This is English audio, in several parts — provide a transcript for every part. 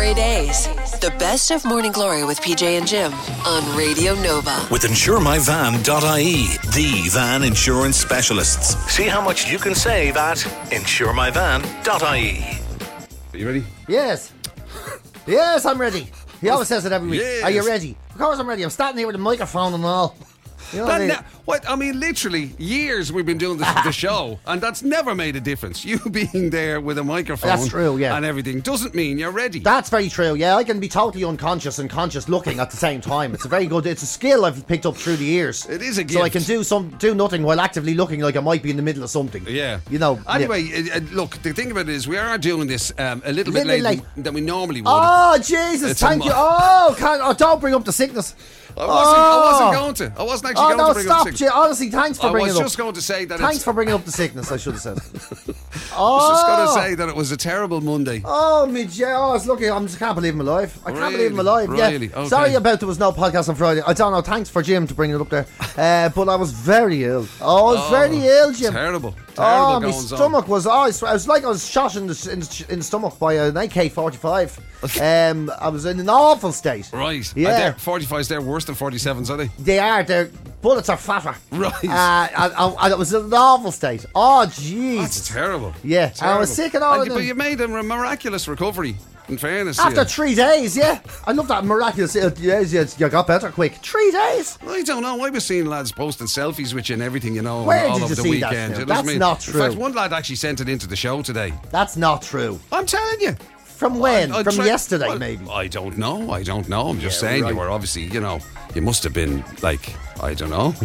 Glory Days. The best of Morning Glory with PJ and Jim on Radio Nova. With InsureMyVan.ie, the van insurance specialists. See how much you can save at InsureMyVan.ie. Are you ready? Yes. Yes, I'm ready. He always says it every week. Yes. Are you ready? Of course I'm ready. I'm standing here with a microphone and all. You know what I mean? Literally years we've been doing the show, and that's never made a difference. You being there with a microphone, that's true, yeah, and everything doesn't mean you're ready. That's very true. Yeah, I can be totally unconscious and conscious looking at the same time. It's a skill I've picked up through the years. It is a gift. So I can do nothing while actively looking like I might be in the middle of something. Yeah, you know. Anyway, look, the thing about it is we are doing this a little bit later than we normally would. Oh Jesus! Thank you. Don't bring up the sickness. I wasn't going to. I wasn't actually going to bring up the sickness. Honestly, thanks for bringing it up. I was just going to say that. Thanks for bringing up the sickness. I should have said. I was just going to say that it was a terrible Monday. Oh, me, I was lucky. I can't believe I'm alive. I can't believe I'm alive. Really? Yeah. Okay. Sorry about there was no podcast on Friday. I don't know. Thanks for Jim to bring it up there. But I was very ill. I was very ill, Jim. Terrible. Oh, my stomach was. I was like I was shot in the stomach by an AK-45. I was in an awful state. Right. Yeah. 45s, they're worse than 47s, are they? They are. Their bullets are fatter. Right. And it was in an awful state. Oh, jeez. That's terrible. Yeah. Terrible. I was sick and all. But you made a miraculous recovery. In fairness, after 3 days, yeah. I love that miraculous. You got better quick. 3 days. I don't know. I was seeing lads posting selfies with you and everything, Where all did over you the see weekend. that? That's not true. In fact, one lad actually sent it into the show today. That's not true. I'm telling you. From when? From yesterday, maybe? I don't know. I'm just saying, right. You were obviously, you must have been like, I don't know.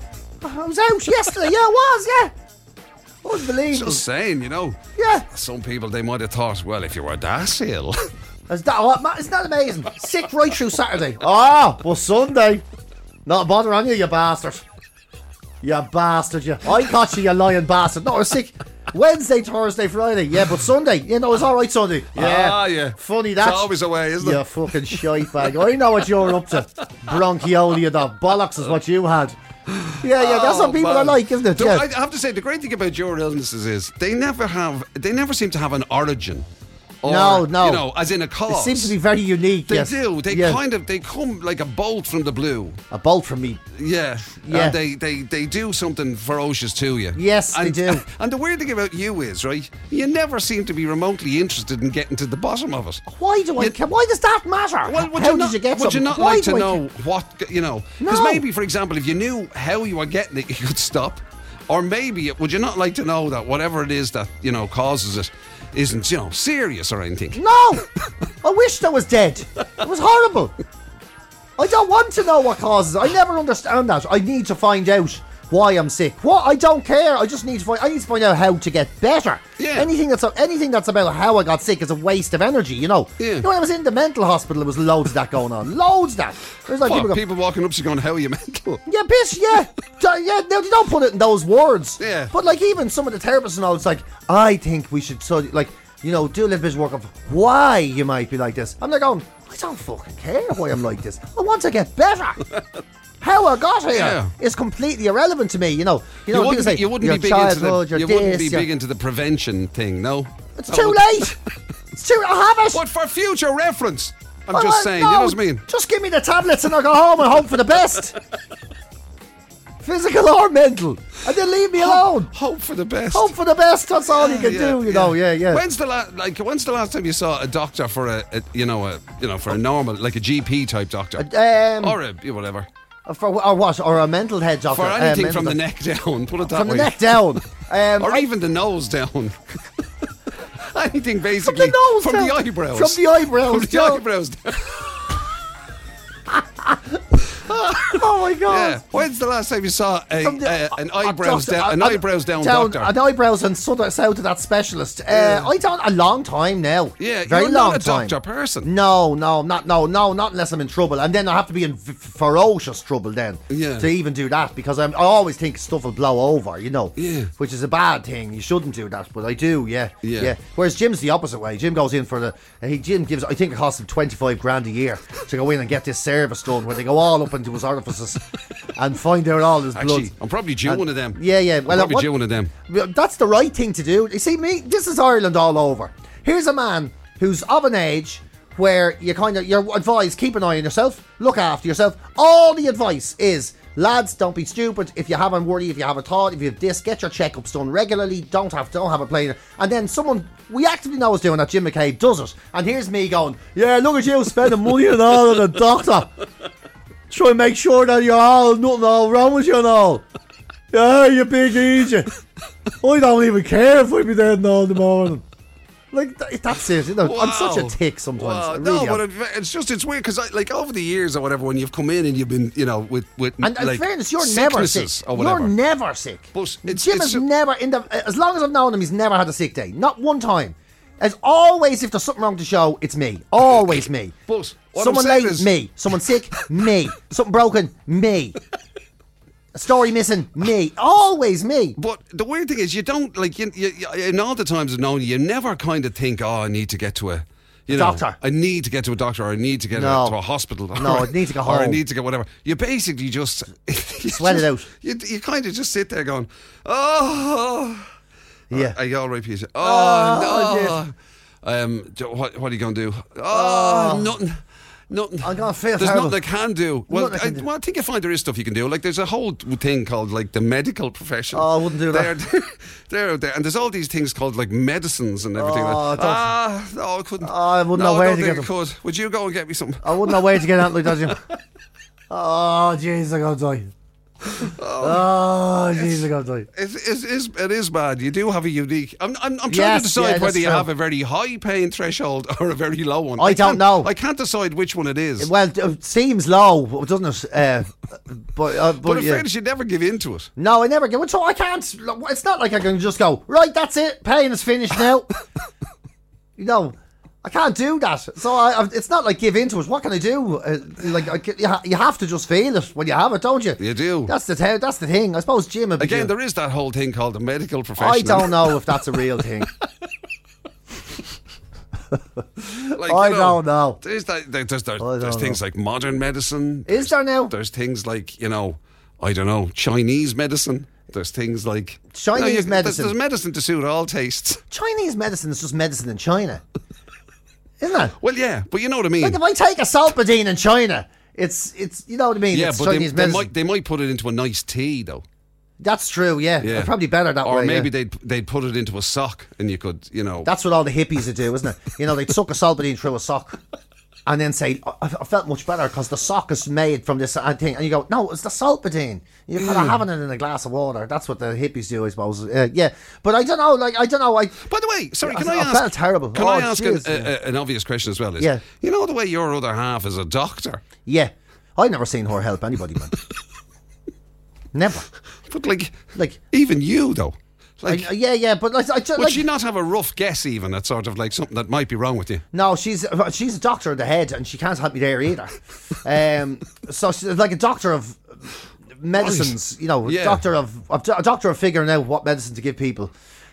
I was out yesterday. Yeah, I was, yeah. Unbelievable. Just saying, Yeah. Some people, they might have thought, well, if you were that ill. Isn't that amazing? Sick right through Saturday. Well, Sunday. Not a bother on you, you bastard. You bastard, you. I caught you lying bastard. No, I was sick Wednesday, Thursday, Friday. Yeah, but Sunday. It was alright Sunday. Yeah. Yeah. Funny that. It's always away, isn't it? You fucking shite bag. I know what you're up to. Bronchiolia, the bollocks is what you had. Yeah, that's what people are like, isn't it? Yeah. I have to say, the great thing about your illnesses is they never seem to have an origin. Or, no. As in a cause. It seems to be very unique. They do. They come like a bolt from the blue. A bolt from me. Yeah. And they do something ferocious to you. Yes, they do. And the weird thing about you is, right, you never seem to be remotely interested in getting to the bottom of it. Why does that matter? Well, did you get would you not like to know what, No. Because maybe, for example, if you knew how you were getting it, you could stop. Or maybe, would you not like to know that whatever it is that, causes it isn't, serious or anything? No! I wish I was dead. It was horrible. I don't want to know what causes it. I never understand that. I need to find out why I'm sick. What? I don't care. I just need to find out how to get better. Yeah. Anything that's about how I got sick is a waste of energy, Yeah. When I was in the mental hospital, there was loads of that going on. Loads of that. There's like people walking up to you going, how are you mental? Yeah, bitch, yeah. They don't put it in those words. Yeah. But like even some of the therapists and all, it's like, I think we should do a little bit of work of why you might be like this. I'm like going, I don't fucking care why I'm like this. I want to get better. How I got here is completely irrelevant to me. You wouldn't be big into the prevention thing, no? It's too late. It's too. I have it. But for future reference, I'm just saying. You know what I mean? Just give me the tablets and I'll go home and hope for the best. Physical or mental, and then leave me alone. Hope for the best. Hope for the best. That's all you can do. Yeah. When's the last time you saw a doctor for for a normal, like a GP type doctor, or whatever? Or a mental head doctor. For anything from the neck down, put it that way. From the neck down. Or even the nose down. Anything basically. From the nose from down. The eyebrows. From the eyebrows. From the eyebrows down. Oh my god! Yeah. When's the last time you saw an eyebrows down doctor? An eyebrows and south of that specialist. I don't. A long time now. Yeah, very you're long not a time. doctor person. No, not unless I'm in trouble, and then I have to be in ferocious trouble then to even do that, because I always think stuff will blow over. Yeah. Which is a bad thing. You shouldn't do that, but I do. Yeah. Whereas Jim's the opposite way. Jim goes in for Jim gives. I think it costs him $25,000 a year to go in and get this service done, where they go all up into his orifices and find out all his blood. Actually, I'm probably due one of them. Yeah. Well, I'm probably due one of them. That's the right thing to do. You see, this is Ireland all over. Here's a man who's of an age where you're advised, keep an eye on yourself, look after yourself. All the advice is, lads, don't be stupid. If you have a worry, if you have a thought, if you have this, get your checkups done regularly. Don't have a plane. And then someone we actively know is doing that, Jim McCabe, does it. And here's me going, yeah, look at you spending money and all on a doctor. Try and make sure that you're nothing all wrong with you and all. Yeah, you big idiot. I don't even care if I be dead in all the morning. Like, that's it. You know, wow. I'm such a tick sometimes. Wow. Really But it's weird because over the years or whatever, when you've come in and you've been, with and like, in fairness, you're never sick. Or whatever. You're never sick. But Jim has never, as long as I've known him, he's never had a sick day. Not one time. As always, if there's something wrong with the show, it's me. Always me. But someone late, me. Someone sick, me. Something broken, me. A story missing, me. Always me. But the weird thing is, you don't, like, you, in all the times of knowing you never kind of think, I need to get to a doctor. I need to get to a doctor, or I need to get to a hospital. No, I need to go home. Or I need to get whatever. You basically just... Sweat it out. You kind of just sit there going, oh... Yeah. Are you all right, Peter? Oh, no. What are you going to do? Oh, nothing. I'm going to feel There's terrible. nothing I can do. Well, I think you find there is stuff you can do. Like, there's a whole thing called, like, the medical profession. Oh, I wouldn't do that. They're there. And there's all these things called, like, medicines and everything. Oh, no, I couldn't. I wouldn't know where to get them. Could. Would you go and get me some? I wouldn't know where to get out like that, Jim. Oh, jeez, I'm going to die. Oh, jeez, I'm going to die. It is bad. You do have a unique... I'm trying to decide whether you have a very high pain threshold or a very low one. I don't know. I can't decide which one it is. Well, it seems low, doesn't it? But in fairness, you never give in to it. No, I never give it. So I can't... It's not like I can just go, right, that's it, pain is finished now. I can't do that. So it's not like give into it. What can I do? You have to just feel it when you have it, don't you? You do. That's the thing. I suppose Jim... Again, there is that whole thing called the medical profession. I don't know if that's a real thing. I don't know. There's things like modern medicine. Is there now? There's things like, I don't know, Chinese medicine. There's things like... Chinese medicine. There's medicine to suit all tastes. Chinese medicine is just medicine in China. Isn't it? Well, yeah, but you know what I mean. Like, if I take a Salpadine in China, it's you know what I mean? Yeah, it's but Chinese medicine. they might put it into a nice tea, though. That's true, yeah. Probably better that way. Or maybe they'd put it into a sock and you could, That's what all the hippies would do, isn't it? They'd suck a Salpadine through a sock and then say, I felt much better because the sock is made from this thing. And you go, no, it's the Salpadine. You're kind of having it in a glass of water. That's what the hippies do, I suppose. Yeah, but I don't know. By the way, sorry, can I ask? I felt terrible. Can I ask an obvious question as well? Yeah. You know the way your other half is a doctor? Yeah. I've never seen her help anybody, man. Never. But like even you though. Like, yeah, but would she not have a rough guess even at sort of like something that might be wrong with you? No, she's a doctor of the head and she can't help me there either. So she's like a doctor of medicines, right. a doctor of figuring out what medicine to give people.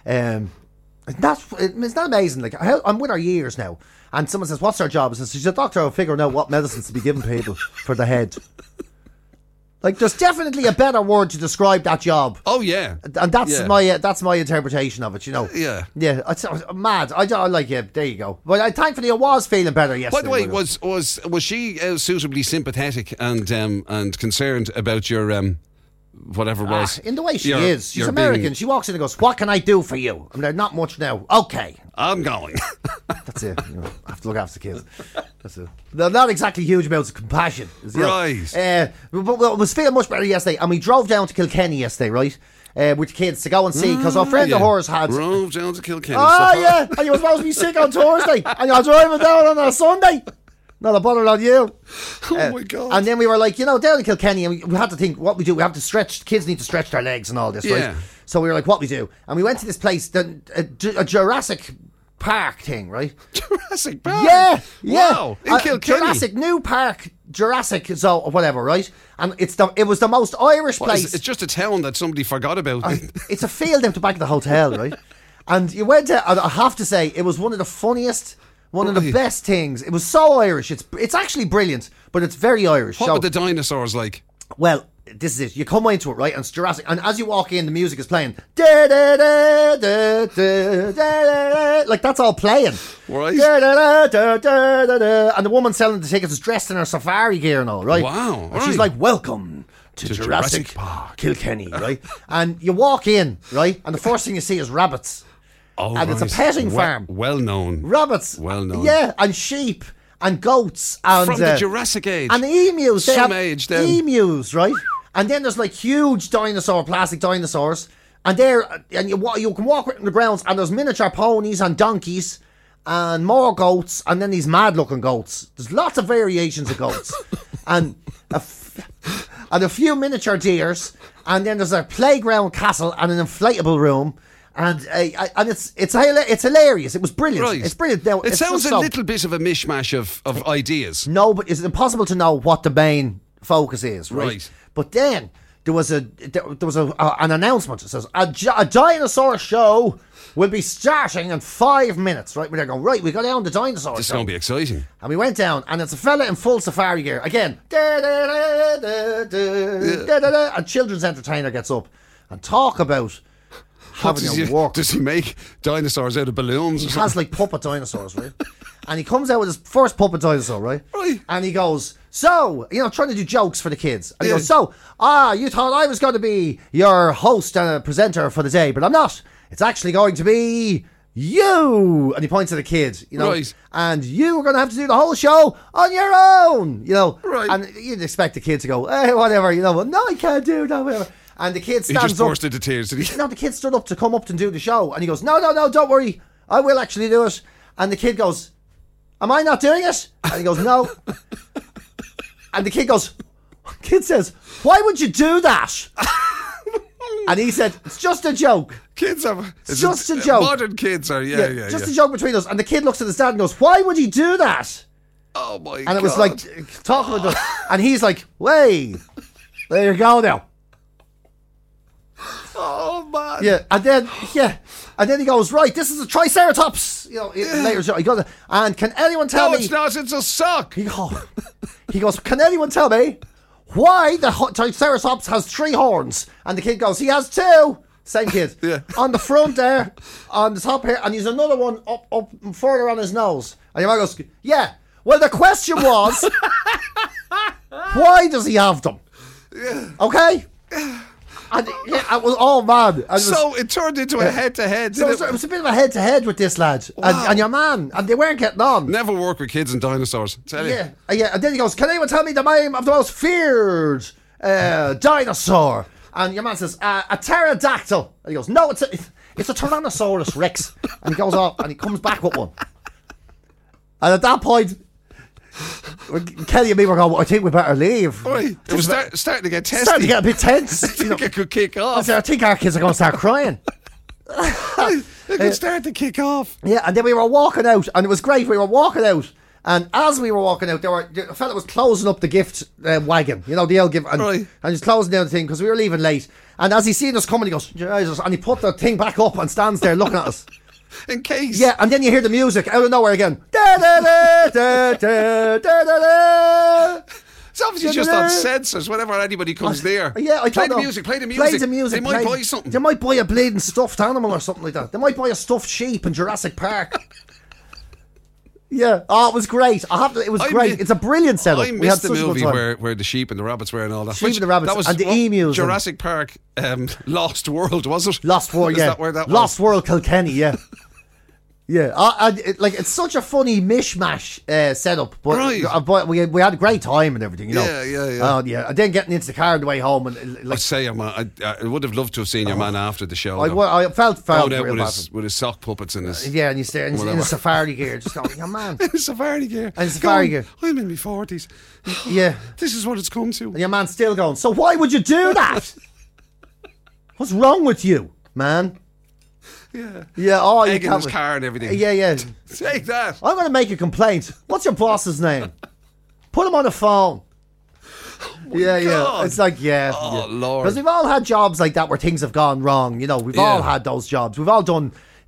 It's not amazing. Like, I'm with her years now, and someone says, "What's her job?" I says, "She's a doctor of figuring out what medicines to be giving people for the head." Like, there's definitely a better word to describe that job. Oh yeah, and that's my interpretation of it. Yeah. It's mad. I like it. There you go. But thankfully, I was feeling better yesterday. By the way, was she suitably sympathetic and concerned about your whatever it was? In the way she is. She's American. She walks in and goes, "What can I do for you?" I'm there, not much now. Okay, I'm going. That's it. I have to look after the kids. That's it. They're not exactly huge amounts of compassion. Right. But I was feeling much better yesterday, and we drove down to Kilkenny yesterday, right? With the kids to go and see, because our friend of hers had... Drove down to Kilkenny. Yeah, and you were supposed to be sick on Thursday, and you're driving down on a Sunday. Not a bother on you. Oh my God. And then we were like, down in Kilkenny, and we had to think what we do. We have to stretch, kids need to stretch their legs and all this, right? So we were like, what we do? And we went to this place, a Jurassic Park thing, right? Jurassic Park? Yeah. Wow. In Kilkenny. Jurassic New Park, Jurassic, so whatever, right? And it was the most Irish place. It's just a town that somebody forgot about. It's a field out the back of the hotel, right? And you went to, I have to say, it was one of the funniest... One of the best things. It was so Irish. It's actually brilliant, but it's very Irish. What were the dinosaurs like? Well, this is it. You come into it, right? And it's Jurassic. And as you walk in, the music is playing. Da, da, da, da, da, da, da, like that's all playing. Right. Da, da, da, da, da, da. And the woman selling the tickets is dressed in her safari gear and all, right? Wow. And she's right. like, welcome to Jurassic Park. Kilkenny, right? And you walk in, right? And the first thing you see is rabbits. Oh, and it's a right. petting farm. Well known. Rabbits. Well known. Yeah, and sheep and goats and From the Jurassic age. and emus. They Some have age then. emus, right? And then there's like huge plastic dinosaurs, and you can walk around the grounds, and there's miniature ponies and donkeys, and more goats, and then these mad-looking goats. There's lots of variations of goats, and a few miniature deers, and then there's a playground castle and an inflatable room. And it's hilarious. It was brilliant. Right. It's brilliant. Now, It sounds a little bit of a mishmash of ideas. No, but it's impossible to know what the main focus is, right? Right. But then there was an announcement. It says a dinosaur show will be starting in 5 minutes. Right, we're going right. We go down the dinosaur This is show, going to be exciting. and we went down, and it's a fella in full safari gear again. Da, da, da, da, da, da, da, da, and children's entertainer gets up and talk about having a walk. Does he make dinosaurs out of balloons? He has like puppet dinosaurs, right? And he comes out with his first puppet dinosaur, right? Right. And he goes, so, trying to do jokes for the kids. And he Yeah. goes, you thought I was going to be your host and presenter for the day, but I'm not. It's actually going to be you. And he points at the kid, Right. And you are going to have to do the whole show on your own, Right. And you'd expect the kid to go, hey, whatever, no, I can't do that, whatever. And the kid He stands just up. burst into tears, did he? No, the kid stood up to come up and do the show. And he goes, no, don't worry. I will actually do it. And the kid goes, am I not doing it? And he goes, no. And the kid says, why would you do that? And he said, it's just a joke. Kids have... It's just a joke. Modern kids are, yeah. Just a joke between us. And the kid looks at his dad and goes, why would he do that? Oh, my God. And it was like, talking about the... And he's like, wait, there you go now. Oh, man. Yeah, and then he goes, right, this is a Triceratops. Later he goes, and can anyone tell No, me? it's not. It's a sock. He goes, can anyone tell me why the Triceratops has 3 horns? And the kid goes, he has 2. Same kid. Yeah. On the front there, on the top here, and he's another one up further on his nose. And your man goes, yeah. Well, the question was, why does he have them? Yeah. Okay. And it was, oh man. So it turned into a head-to-head. So it was a bit of a head-to-head with this lad. Wow. And your man. And they weren't getting on. Never work with kids and dinosaurs. Tell you. Yeah. And then he goes, can anyone tell me the name of the most feared dinosaur? And your man says, a pterodactyl. And he goes, no, it's a Tyrannosaurus Rex. And he goes off and he comes back with one. And at that point, Kelly and me were going, I think we better leave. Right. It was starting to get testy. Starting to get a bit tense. I think it could kick off. I think our kids are going to start crying. It could start to kick off. Yeah, and then we were walking out, and it was great. We were walking out, and as we were walking out, a fella was closing up the gift wagon, the old gift, and, Right. and he's closing down the thing because we were leaving late. And as he seen us coming, he goes, Jesus, and he put the thing back up and stands there looking at us. In case. Yeah, and then you hear the music out of nowhere again. Da, da, da, da, da, da, da, da. It's obviously just on sensors whenever anybody comes near. Yeah, I play don't the know. music. Play the Play the music. They might buy something. They might buy a bleeding stuffed animal or something like that. They might buy a stuffed sheep in Jurassic Park. Yeah. Oh, it was great. It was great. It's a brilliant setup. I We had missed the such a good movie time. where the sheep and the rabbits were and all that. Sheep and the rabbits that was and the emus and- Jurassic Park, Lost World, was it? Lost World, Is yeah. that where that Lost was? World Kilkenny, yeah. Yeah, it's such a funny mishmash setup, but, Right. But we had a great time and everything, Yeah. yeah. And then getting into the car on the way home, and I'd say, I would have loved to have seen your man after the show. I felt Going out real bad. with his sock puppets and his Yeah, and he's there in Whatever. his safari gear, just going, yeah, man. safari gear. And safari Going, gear. I'm in my 40s. Yeah, This is what it's come to. and your man's still going. So why would you do that? What's wrong with you, man? Yeah. Yeah, oh, you Egg in can't. his car and everything. Yeah. Take that. I'm going to make a complaint. What's your boss's name? Put him on the phone. Yeah. God. It's like, yeah. Oh, Lord. Because we've all had jobs like that where things have gone wrong. We've all had those jobs. We've all done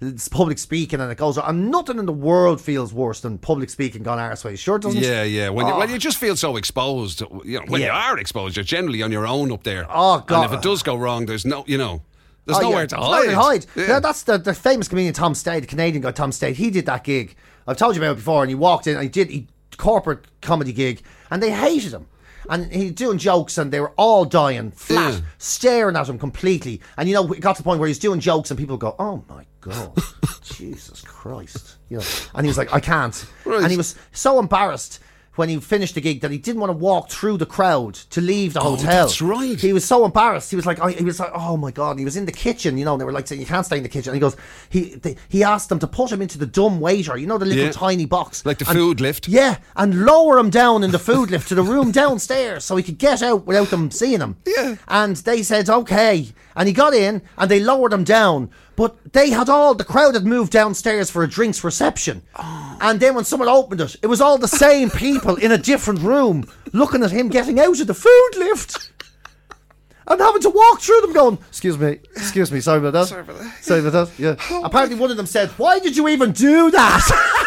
it's public speaking, and it goes on. And nothing in the world feels worse than public speaking gone arseways. Sure doesn't. Yeah. When you just feel so exposed, you are exposed, you're generally on your own up there. Oh, God. And if it does go wrong, there's nowhere to hide. Nowhere to hide. Yeah. That's the famous comedian Tom Stade, the Canadian guy Tom Stade. He did that gig. I've told you about it before, and he walked in and he corporate comedy gig, and they hated him. And he was doing jokes, and they were all dying flat, staring at him completely. And it got to the point where he's doing jokes, and people go, "Oh my God, Jesus Christ!" And he was like, "I can't." Right. And he was so embarrassed when he finished the gig that he didn't want to walk through the crowd to leave the hotel. That's right. He was so embarrassed. He was like, "Oh my God!" And he was in the kitchen, and they were like saying, "You can't stay in the kitchen." And he goes, he asked them to put him into the dumb waiter, the little tiny box, like the food lift. Yeah, and lower him down in the food lift to the room downstairs so he could get out without them seeing him. Yeah. And they said, okay. And he got in and they lowered him down. But the crowd had moved downstairs for a drinks reception. Oh. And then when someone opened it was all the same people in a different room looking at him getting out of the food lift. And having to walk through them going, excuse me, sorry about that. Sorry about that, yeah. Oh, apparently one of them said, "Why did you even do that?"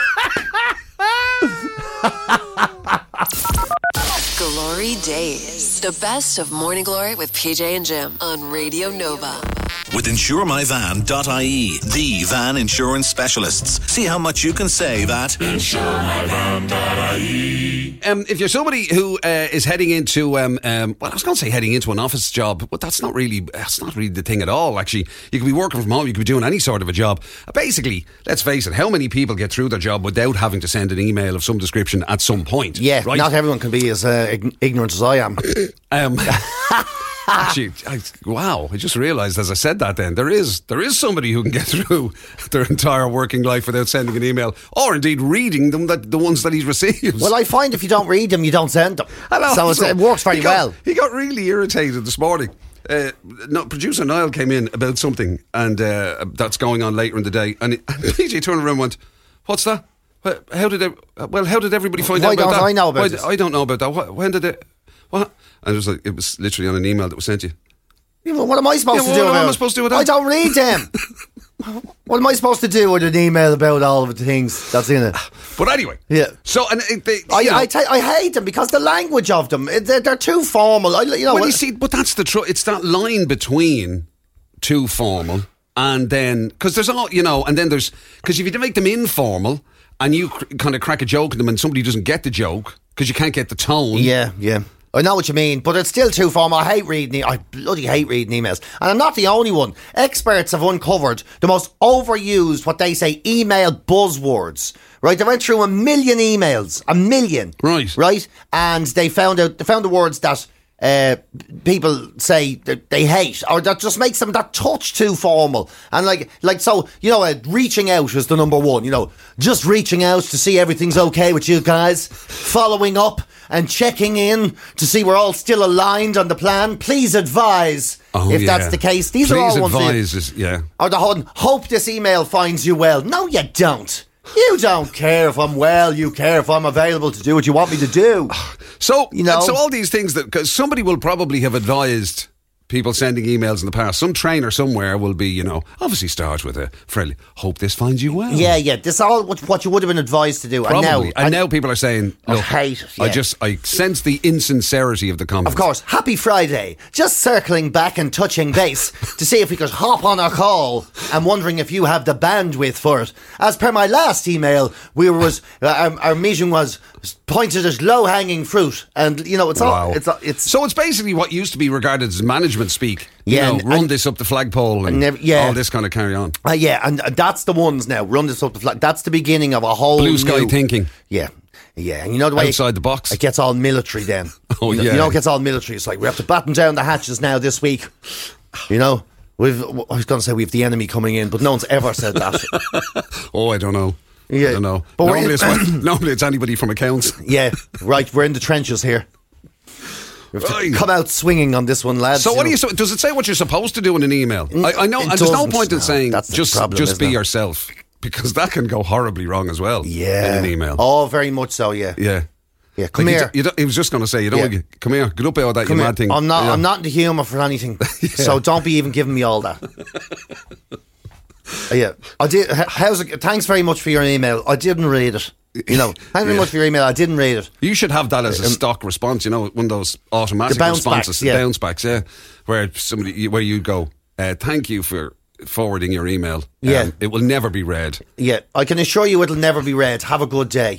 Glory Days. The best of Morning Glory with PJ and Jim on Radio Nova. With InsureMyVan.ie, the van insurance specialists. See how much you can save at InsureMyVan.ie. If you're somebody who is heading into, I was going to say heading into an office job, but that's not really the thing at all, actually. You could be working from home, you could be doing any sort of a job. Basically, let's face it, how many people get through their job without having to send an email of some description at some point? Yeah, right? Not everyone can be as ignorant as I am. Actually, I just realised as I said that then, there is somebody who can get through their entire working life without sending an email, or indeed reading them, the ones that he's received. Well, I find if you don't read them, you don't send them. So it works very well. He got really irritated this morning. Producer Niall came in about something, and that's going on later in the day, and PJ turned around and went, "What's that? How did everybody find out about that? I know about this? I don't know about that. When did it? What?" And it was literally on an email that was sent you. Yeah, well, what am I supposed to do? What am I supposed to do with that? I don't read them. What am I supposed to do with an email about all of the things that's in it? But anyway, yeah. So I hate them because the language of them, they're too formal. You see, but that's the truth. It's that line between too formal and then because there's all and then there's because if you make them informal and you kind of crack a joke at them and somebody doesn't get the joke because you can't get the tone. Yeah. I know what you mean, but it's still too formal. I bloody hate reading emails. And I'm not the only one. Experts have uncovered the most overused, what they say, email buzzwords. Right? They went through 1 million emails. 1 million. Right? And they found the words that people say that they hate, or that just makes them that touch too formal. And reaching out is the number one. Just reaching out to see everything's okay with you guys, following up and checking in to see we're all still aligned on the plan. Please advise if that's the case. These are all ones. Or the hope this email finds you well. No, you don't. You don't care if I'm well. You care if I'm available to do what you want me to do. So all these things because somebody will probably have advised people sending emails in the past. Some trainer somewhere will be, obviously start with a friendly, hope this finds you well. Yeah. This is all what you would have been advised to do. Probably. And now people are saying, look, I hate it. Yeah. I sense the insincerity of the comments. Of course. Happy Friday. Just circling back and touching base to see if we could hop on our call. I'm wondering if you have the bandwidth for it. As per my last email, our meeting was pointed as low-hanging fruit, and it's all it's so it's basically what used to be regarded as management speak. Run this up the flagpole and all this kind of carry on. And that's the ones now. Run this up the flag. That's the beginning of a whole blue sky thinking. Yeah, and the way outside the box, it gets all military. Then it gets all military. It's like we have to batten down the hatches now this week. I was going to say we have the enemy coming in, but no one's ever said that. I don't know. Yeah, I don't know. But normally it's anybody from accounts. Yeah, right. We're in the trenches here. We have to come out swinging on this one, lads. So does it say what you're supposed to do in an email? I know, and there's no point in saying just be yourself, because that can go horribly wrong as well. Yeah, in an email. Oh, very much so. Yeah. Come here. He was just going to say, come here, get up out of that, you mad thing. I'm not in the humour for anything, so don't be even giving me all that. Yeah, I did. How's it? Thanks very much for your email. I didn't read it. Thanks very much for your email. I didn't read it. You should have that as a stock response. One of those automatic responses, bounce backs, where you go, thank you for forwarding your email. It will never be read. Yeah, I can assure you it'll never be read. Have a good day.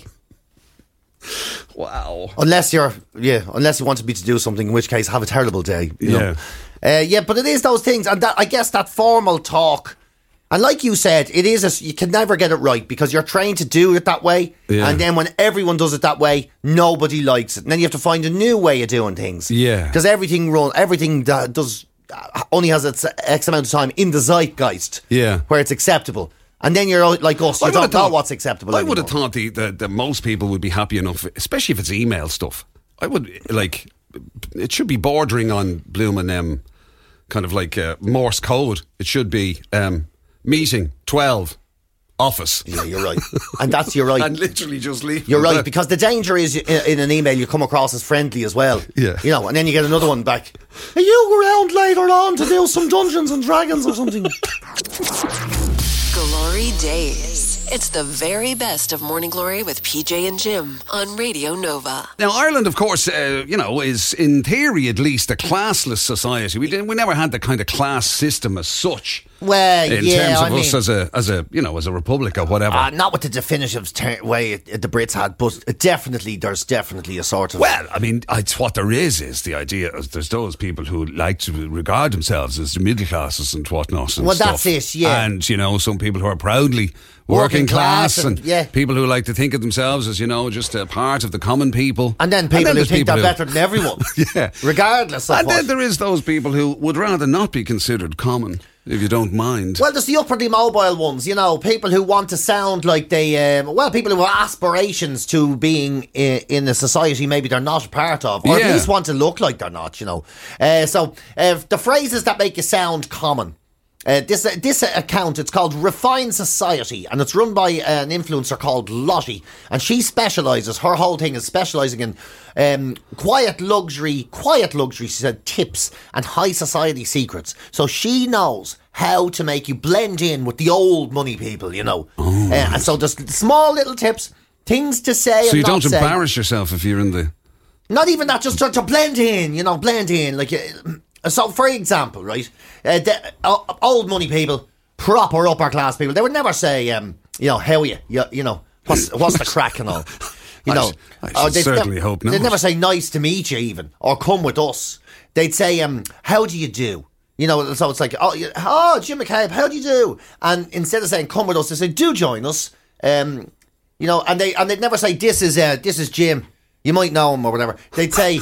Wow. Unless you wanted me to do something, in which case have a terrible day. You know? But it is those things, and I guess that formal talk. And like you said, you can never get it right because you're trained to do it that way. Yeah. And then when everyone does it that way, nobody likes it. And then you have to find a new way of doing things. Yeah. Because everything that does only has its X amount of time in the zeitgeist. Yeah. Where it's acceptable. And then you're like us, you don't know what's acceptable anymore. I would have thought that most people would be happy enough, especially if it's email stuff. It should be bordering on blooming kind of like Morse code. It should be meeting 12 office. Yeah, you're right. And that's you're right. And literally just leave. You're right, because the danger is in an email you come across as friendly as well. Yeah. And then you get another one back. Are you around later on to do some Dungeons and Dragons or something? Glory Days. It's the very best of Morning Glory with PJ and Jim on Radio Nova. Now, Ireland, of course, is in theory at least a classless society. We never had the kind of class system as such. Well, in terms of us as a republic or whatever. Not with the definitive way the Brits had, but there's definitely a sort of. Well, I mean, it's what there is the idea. There's those people who like to regard themselves as the middle classes and whatnot. And stuff. That's it, yeah. And some people who are proudly working class and people who like to think of themselves as just a part of the common people. And then people who think they're better than everyone. Yeah, regardless of. And then there is those people who would rather not be considered common. If you don't mind. Well, there's the upwardly mobile ones, people who want to sound like they, people who have aspirations to being in a society maybe they're not a part of, or at least want to look like they're not, So the phrases that make you sound common. This account, it's called Refined Society, and it's run by an influencer called Lottie, and she specialises, her whole thing is specialising in quiet luxury, she said, tips and high society secrets. So she knows how to make you blend in with the old money people, and so there's small little tips, things to say. So you don't embarrass yourself if you're in the. Not even that, just to blend in, blend in, like. So, for example, right, the old money people, proper upper class people, they would never say, how are you? What's the crack and all? I certainly hope not. They'd never say nice to meet you even, or come with us. They'd say, how do you do? So it's like, oh, Jim McCabe, how do you do? And instead of saying come with us, they say, do join us. And they'd never say this is Jim. You might know him or whatever. They'd say.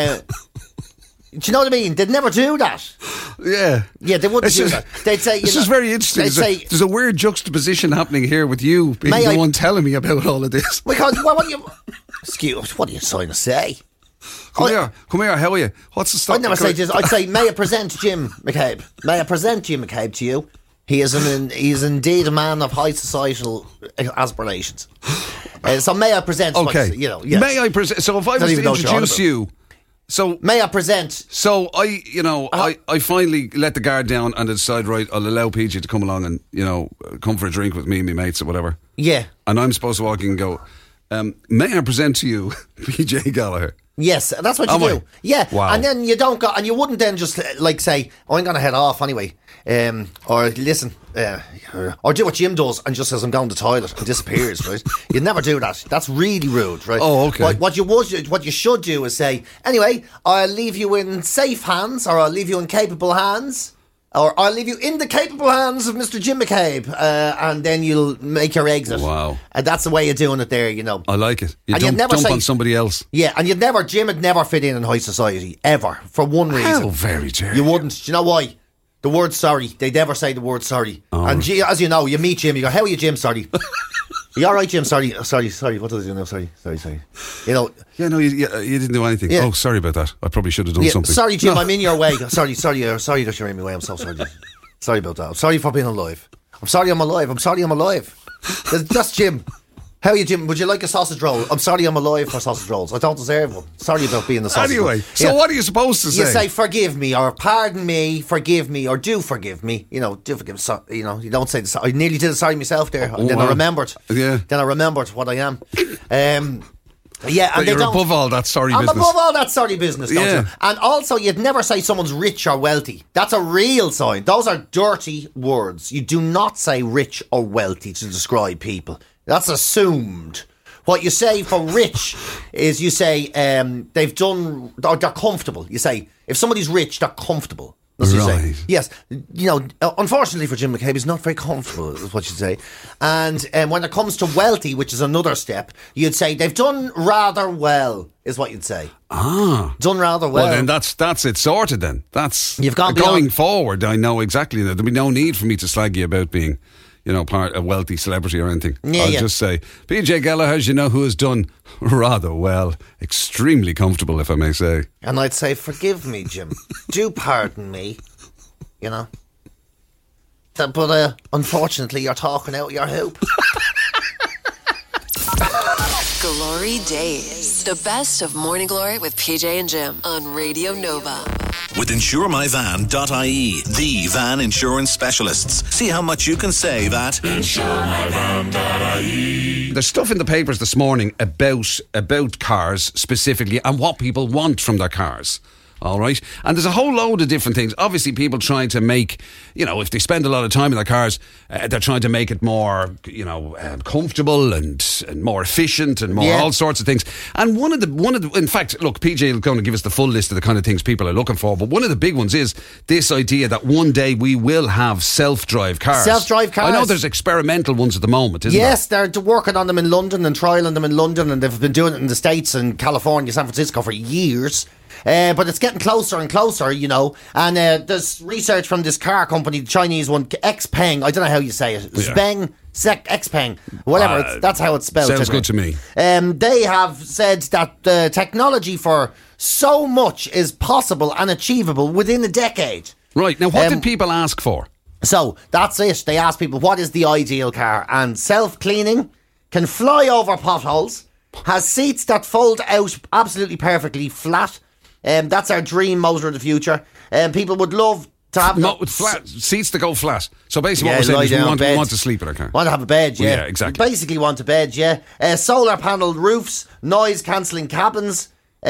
Do you know what I mean? They'd never do that. Yeah. Yeah, they wouldn't do that. They'd say, this is very interesting. There's a weird juxtaposition happening here with you being the one telling me about all of this. Because, what are you trying to say? Come here, how are you? What's the stuff? I'd never say this. I'd say, may I present Jim McCabe? May I present Jim McCabe to you? He is indeed a man of high societal aspirations. So may I present? Okay. May I present? So if I was to introduce you. So may I present? So I finally let the guard down and decide, right, I'll allow PJ to come along and come for a drink with me and my mates or whatever. Yeah. And I'm supposed to walk in and go, may I present to you PJ Gallagher? Yes, that's what you do. Yeah. Wow. And then you don't go, and you wouldn't then just say, I'm going to head off anyway. Or listen, or do what Jim does and just says I'm going to the toilet and disappears, right? You'd never do that. That's really rude, right? Oh, okay. What you should do is say, anyway, I'll leave you in safe hands, or I'll leave you in capable hands, or I'll leave you in the capable hands of Mr. Jim McCabe, and then you'll make your exit. Wow. And that's the way of doing it there, I like it. You and dump on somebody else. Yeah, and Jim would never fit in high society, ever, for one reason. How very dare you wouldn't. Do you know why? The word sorry. They never say the word sorry. Oh. And as you know, you meet Jim, you go, how are you, Jim? Sorry. You all right, Jim? Sorry. What did I do now? Sorry. Yeah, no, you didn't do anything. Yeah. Oh, sorry about that. I probably should have done something. Sorry, Jim, I'm in your way. Sorry that you're in my way. I'm so sorry. Sorry about that. I'm sorry for being alive. I'm sorry I'm alive. That's Jim. How are you, Jim? Would you like a sausage roll? I'm sorry I'm alive for sausage rolls. I don't deserve one. Sorry about being the sausage roll. Anyway, so what are you supposed to say? You say forgive me, or pardon me, forgive me, or do forgive me. You know, do forgive me. You know, you don't say the I nearly did a sorry myself there. And then I remembered. Yeah. Then I remembered what I am. Yeah, and you're above all that sorry business. I'm above all that sorry business, don't Yeah. you? And also, you'd never say someone's rich or wealthy. That's a real sign. Those are dirty words. You do not say rich or wealthy to describe people. That's assumed. What you say for rich is you say they've done, or they're comfortable. You say, if somebody's rich, they're comfortable. That's what you say. Right. Yes. You know, unfortunately for Jim McCabe, he's not very comfortable, is what you say. And when it comes to wealthy, which is another step, you'd say they've done rather well, is what you'd say. Ah. Done rather well. Well, then that's it sorted then. That's You've got going beyond- forward. I know exactly that. There'll be no need for me to slag you about being, you know, part of a wealthy celebrity or anything. Yeah, I'll yeah. just say, PJ Gallagher, you know who has done rather well, extremely comfortable, if I may say. And I'd say, forgive me, Jim. Do pardon me. You know. But unfortunately, you're talking out your hoop. Glory Days. The best of Morning Glory with PJ and Jim on Radio Nova. With InsureMyVan.ie, the van insurance specialists. See how much you can save at There's stuff in the papers this morning about cars specifically and what people want from their cars. All right. And there's a whole load of different things. Obviously, people trying to make, you know, if they spend a lot of time in their cars, they're trying to make it more, you know, comfortable and more efficient and more all sorts of things. And one of the, in fact, look, PJ is going to give us the full list of the kind of things people are looking for. But one of the big ones is this idea that one day we will have self-drive cars. Self-drive cars. I know there's experimental ones at the moment, isn't Yes, they're working on them in London and trialling them in London, and they've been doing it in the States and California, San Francisco for years. But it's getting closer and closer, you know. And there's research from this car company, the Chinese one, Xpeng. I don't know how you say it. Xpeng. Whatever. That's how it's spelled. Sounds good to me. They have said that the technology for so much is possible and achievable within a decade. Right. Now, what did people ask for? So that's it. They asked people, what is the ideal car? And self-cleaning, can fly over potholes, has seats that fold out absolutely perfectly flat. That's our dream motor of the future. People would love to have With flat seats that go flat. So basically, Yeah, what we're lie saying is down, we want to sleep in our car. Want to have a bed, yeah. Yeah, exactly. Basically want a bed, yeah. Solar panelled roofs, noise cancelling cabins,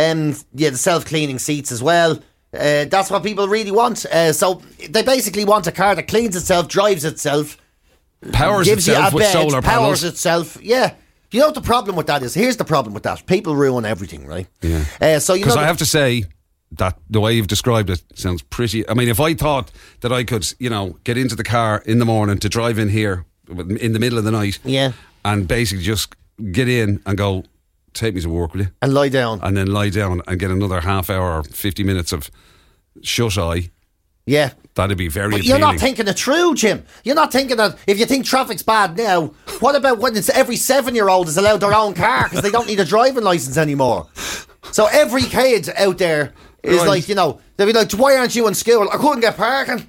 the self-cleaning seats as well. That's what people really want. So they basically want a car that cleans itself, drives itself, Powers gives you a itself with bed, solar powers panels. itself. Yeah. You know what the problem with that is? Here's the problem with that. People ruin everything, right? Yeah. So you know Because I have to say that the way you've described it sounds pretty. I mean, if I thought that I could, you know, get into the car in the morning to drive in here in the middle of the night, and basically just get in and go, take me to work, will you? And lie down. And then lie down and get another half hour or 50 minutes of shut eye. Yeah. That'd be very But appealing. you're not thinking it through, Jim. You're not thinking that if you think traffic's bad now, what about when it's every 7-year-old is allowed their own car because they don't need a driving licence anymore? So every kid out there is Right. like, you know, they'll be like, why aren't you in school? I couldn't get parking.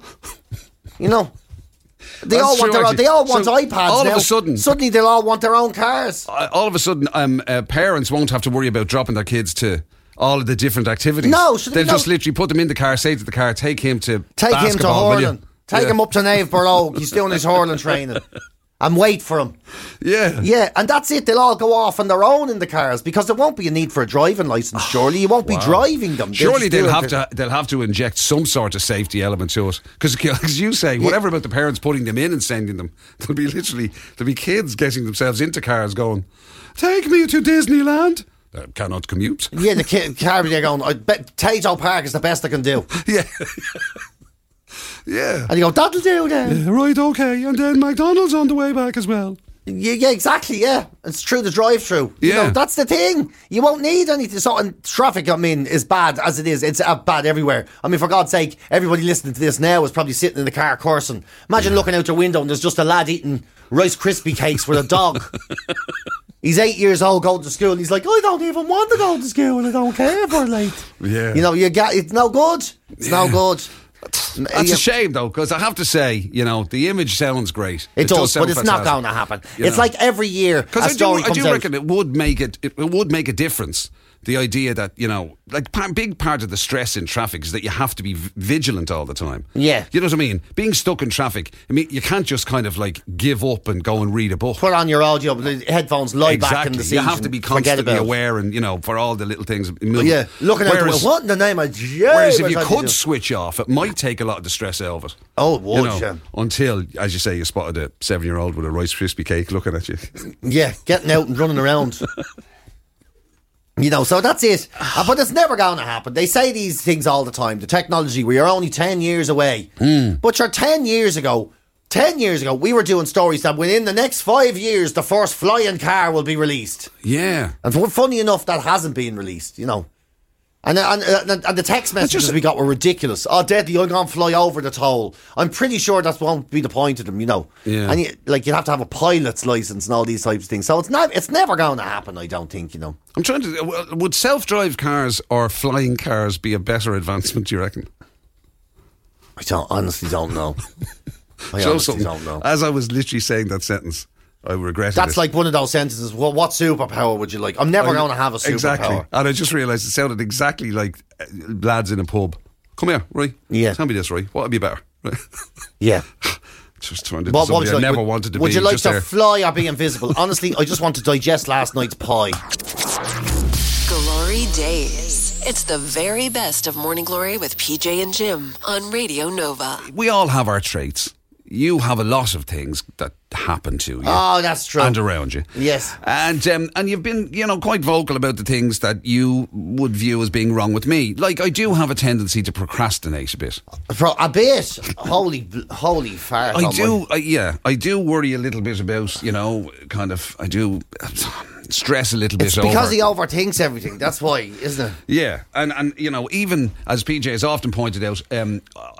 You know. They That's all want true, their own, actually. they all want So iPads all of now. a sudden- Suddenly they'll all want their own cars. All of a sudden, parents won't have to worry about dropping their kids to all of the different activities. No, so they'll no. just literally put them in the car, say to the car, take him to basketball, will you? hurling. Take Yeah. him up to Nave Barrow. He's doing his hurling training. And wait for him. Yeah. Yeah, and that's it. They'll all go off on their own in the cars because there won't be a need for a driving licence. Surely you won't be driving them. Surely just they'll do it. they'll have to inject some sort of safety element to it. Because as you say, whatever about the parents putting them in and sending them, there'll be kids getting themselves into cars going, take me to Disneyland. Cannot commute. Yeah, the car they're going, I bet Tato Park is the best I can do. Yeah. Yeah. And you go, that'll do then. Right, okay. And then McDonald's on the way back as well. Yeah, exactly, yeah. It's through the drive-through. You Yeah. know, that's the thing. You won't need anything. So, and traffic, I mean, is bad as it is. It's bad everywhere. I mean, for God's sake, everybody listening to this now is probably sitting in the car cursing. Imagine looking out your window and there's just a lad eating Rice Krispie cakes with a dog. He's 8 years old going to school and he's like, I don't even want to go to school and I don't care if we're late. Yeah. You know, it's no good. It's no good. That's a shame, though, because I have to say, the image sounds great. It does, sound but it's not fantastic. going to happen. It's like every year a story comes out. I do reckon it would make a difference. The idea that, big part of the stress in traffic is that you have to be vigilant all the time. Yeah. You know what I mean? Being stuck in traffic, you can't just kind of give up and go and read a book. Put on your audio, the headphones, lie back in the seat. You have to be constantly aware and, for all the little things. Yeah, looking at what in the name of Jesus. Whereas if you could switch off, it might take a lot of the stress out of it. Oh, it would, Until, as you say, you spotted a 7-year-old with a Rice Krispie cake looking at you. Yeah, getting out and running around. So that's it. But it's never going to happen. They say these things all the time. The technology, we are only 10 years away. But 10 years ago, we were doing stories that within the next 5 years, the first flying car will be released. Yeah. And funny enough, that hasn't been released, And the text messages we got were ridiculous. Oh, deadly, I'm going to fly over the toll. I'm pretty sure that won't be the point of them, Yeah. And you'd have to have a pilot's license and all these types of things. So it's never going to happen, I don't think, I'm trying to... Would self-drive cars or flying cars be a better advancement, do you reckon? I honestly don't know. Don't know. As I was literally saying that sentence, I regretted That's it. like one of those sentences. Well, what superpower would you like? I'm never going to have a superpower. Exactly. And I just realised it sounded exactly like lads in a pub. Come here, right? Yeah. Tell me this, right? What would be better? Right? Yeah. Just trying to do something I never wanted to be. Would you like to there. fly or be invisible? Honestly, I just want to digest last night's pie. Glory Days. It's the very best of Morning Glory with PJ and Jim on Radio Nova. We all have our traits. You have a lot of things that happen to you. Oh, that's true. And around you. Yes. And you've been, quite vocal about the things that you would view as being wrong with me. Like, I do have a tendency to procrastinate a bit. A bit? Holy fart. I do worry a little bit about, I do stress a little bit it's because he overthinks everything. That's why, isn't it? Yeah, and even as PJ has often pointed out, one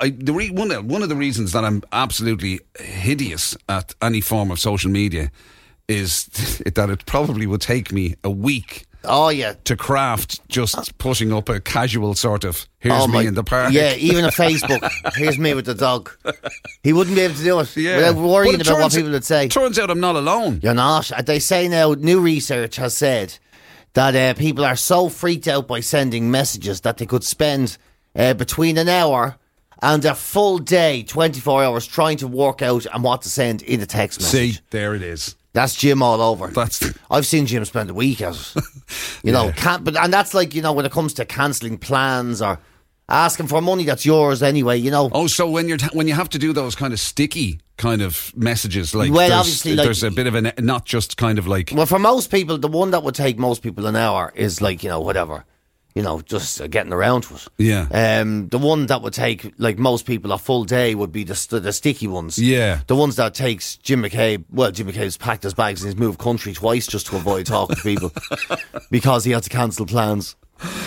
of the reasons that I'm absolutely hideous at any form of social media is that it probably would take me a week. Oh, yeah. To craft just putting up a casual sort of, here's me in the park. Yeah, even a Facebook, here's me with the dog. He wouldn't be able to do it without worrying about what people would say. Turns out I'm not alone. You're not. They say now, new research has said that people are so freaked out by sending messages that they could spend between an hour and a full day, 24 hours, trying to work out and what to send in a text message. See, there it is. That's Jim all over. That's I've seen Jim spend a week at it. And that's like, when it comes to cancelling plans or asking for money that's yours anyway, Oh, so when you have to do those kind of sticky kind of messages, like, obviously, there's a bit of a, not just kind of like... Well, for most people, the one that would take most people an hour is like, whatever. Just getting around to it. Yeah. The one that would take, like, most people a full day would be the sticky ones. Yeah. The ones that takes Jim McCabe's packed his bags and he's moved country twice just to avoid talking to people because he had to cancel plans.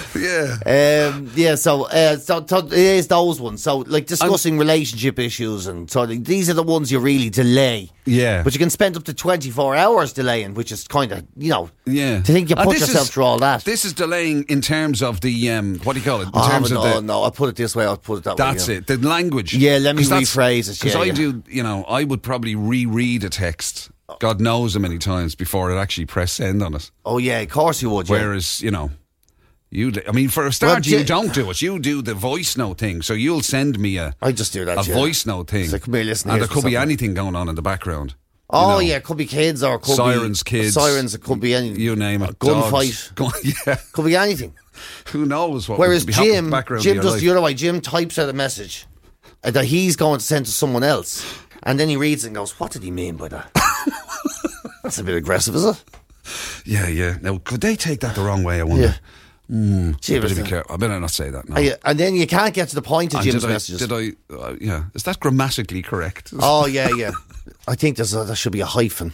Yeah. So it is those ones. So, like, discussing relationship issues, and so these are the ones you really delay. Yeah. But you can spend up to 24 hours delaying, which is kind of, Yeah. To think you put yourself through all that. This is delaying in terms of the, what do you call it? I'll put it this way, I'll put it that way. That's it. The language. Yeah, let me rephrase it. Because I do, I would probably reread a text, God knows how many times, before it actually press send on it. Oh, yeah, of course you would. Whereas, for a start, you don't do it. You do the voice note thing. So you'll send me I just do that. A voice note thing. Like, and there could be anything going on in the background. Oh, yeah, it could be kids or it could sirens, be... kids. Sirens, it could be anything. You name it. Gunfight. Yeah. Could be anything. Who knows what Whereas could be happening in the Jim background does the other way. Jim types out a message that he's going to send to someone else, and then he reads it and goes, what did he mean by that? That's a bit aggressive, is it? Yeah. Now, could they take that the wrong way, I wonder? Yeah. I better not say that now. And then you can't get to the point of Jim's messages. Is that grammatically correct? Oh, yeah. I think there should be a hyphen.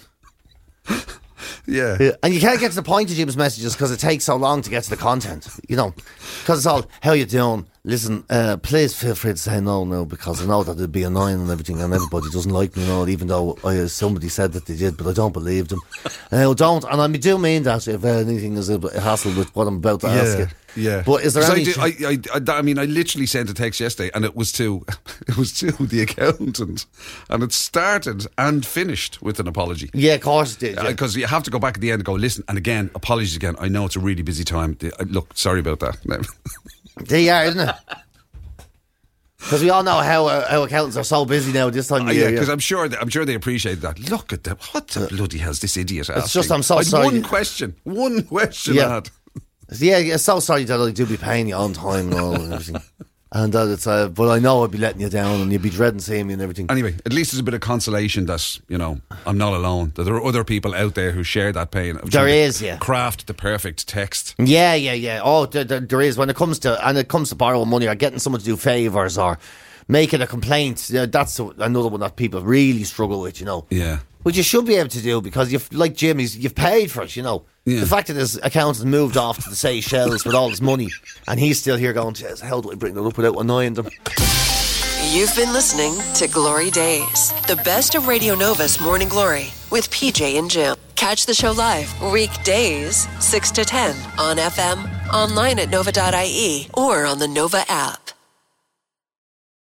Yeah. And you can't get to the point of Jim's messages because it takes so long to get to the content, because it's all, how you doing? Listen, please feel free to say no now, because I know that it'd be annoying and everything, and everybody doesn't like me and all, even though somebody said that they did, but I don't believe them. Don't, and I do mean that if anything is a hassle with what I'm about to ask you. Yeah, but is there any? I mean, I literally sent a text yesterday, and it was to the accountant, and it started and finished with an apology. Yeah, of course it did. Because you have to go back at the end and go, listen, and again, apologies again. I know it's a really busy time. Look, sorry about that. They are, isn't it? Because we all know how accountants are so busy now this time of year. Yeah, because I'm sure they appreciate that. Look at that. What the bloody hell's this idiot asking? It's just, I'm so sorry. One question yeah. I had. Yeah, so sorry that I do be paying you on time and all and everything. And that it's, but I know I'd be letting you down, and you'd be dreading seeing me and everything. Anyway, at least there's a bit of consolation that, you know, I'm not alone. That there are other people out there who share that pain. There is, yeah. Craft the perfect text. Yeah. Oh, there is. When it comes to borrowing money or getting someone to do favours or making a complaint, that's another one that people really struggle with, you know. Yeah. Which you should be able to do, because like Jim, you've paid for it, you know. Yeah. The fact that his accountant moved off to the Seychelles with all his money, and he's still here going, how do I bring them up without annoying them? You've been listening to Glory Days, the best of Radio Nova's Morning Glory with PJ and Jim. Catch the show live weekdays 6 to 10 on FM, online at nova.ie, or on the Nova app.